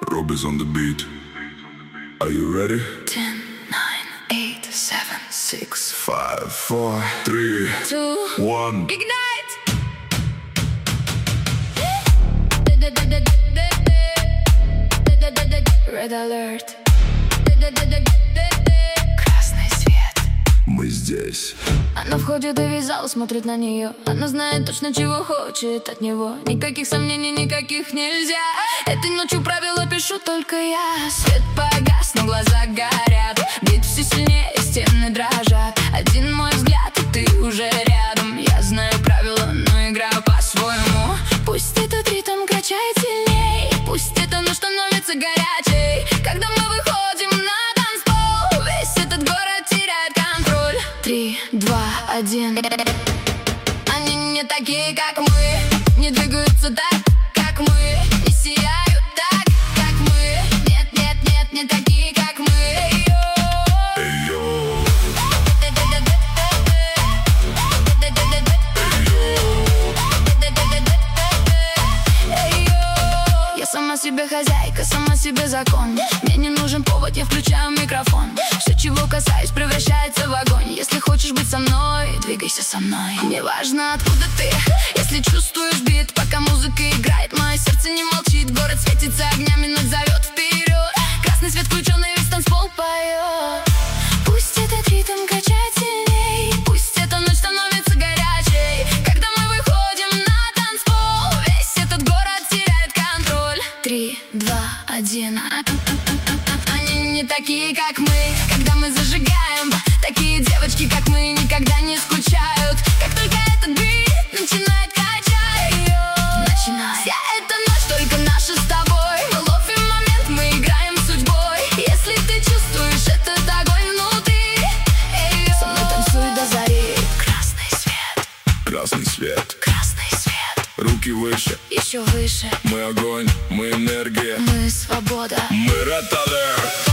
Rob is on the beat. Are you ready? 10, 9, 8, 7, 6, 5, 4, 3, 2, 1. Ignite! Red alert. Красный свет. Мы здесь. Она входит и весь зал смотрит на нее. Она знает точно, чего хочет от него. Никаких сомнений, никаких нельзя. Этой ночью правила пишу только я. Свет погас, но глаза горят. Бит все сильнее, стены дрожат. Один мой взгляд, и ты уже рядом. Я знаю правила, но играю по-своему. Пусть этот ритм качает сильней. Пусть эта ночь становится горячей. Когда мы выходим на танцпол, весь этот город теряет контроль. 3, 2, 1. Они не такие, как мы. Не двигаются так, как мы. Не сияют так, как мы. Нет, нет, нет, не такие, как мы. Я сама себе хозяйка, сама себе закон. Мне не нужен повод, я включаю микрофон. Все, чего касаюсь, превращается в огонь. Если хочешь быть со мной, двигайся со мной. Не важно, откуда ты, если чувствуешь бит. Пока музыка играет, мое сердце не молчит. Город светится огнями, ночь зовет вперед. Красный свет включен, и весь танцпол поет. Пусть этот ритм качает сильней. Пусть эта ночь становится горячей. Когда мы выходим на танцпол, весь этот город теряет контроль. 3, 2, 1. Они не такие, как мы. Когда мы зажигаем, такие девочки, как мы, никогда не скучают. Как только этот бит начинает качать ее, вся эта ночь только наша с тобой. Мы ловим момент, мы играем с судьбой. Если ты чувствуешь этот огонь внутри, со мной танцуй до зари. Красный свет. Красный свет. Красный свет. Руки выше. Еще выше. Мы огонь, мы энергия. Мы свобода. Мы Red Alert.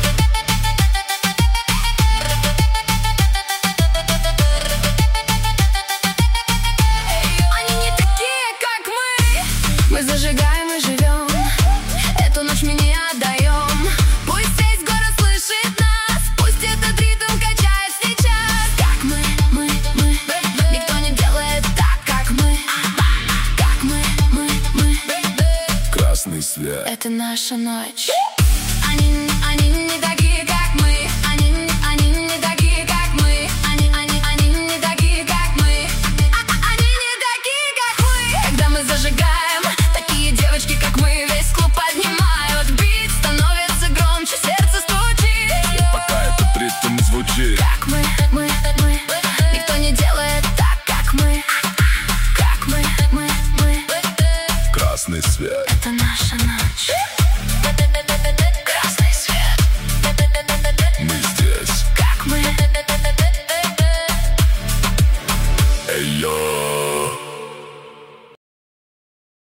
Они не такие, как мы. Мы зажигаем и живем. Эту ночь мы не отдаем. Пусть весь город слышит нас. Пусть этот ритм качает сейчас. Как мы. Никто не делает так, как мы. Как мы. Красный свет. Это наша ночь. Они не такие, как мы. Они не такие, как мы. Они не такие, как мы. Они не такие, как мы. Когда мы зажигаем, такие девочки, как мы, весь клуб поднимают. Бит становится громче, сердце стучит. Пока этот ритм звучит. Как мы. Никто не делает так, как мы. Как мы. Красный свет. Это наша ночь.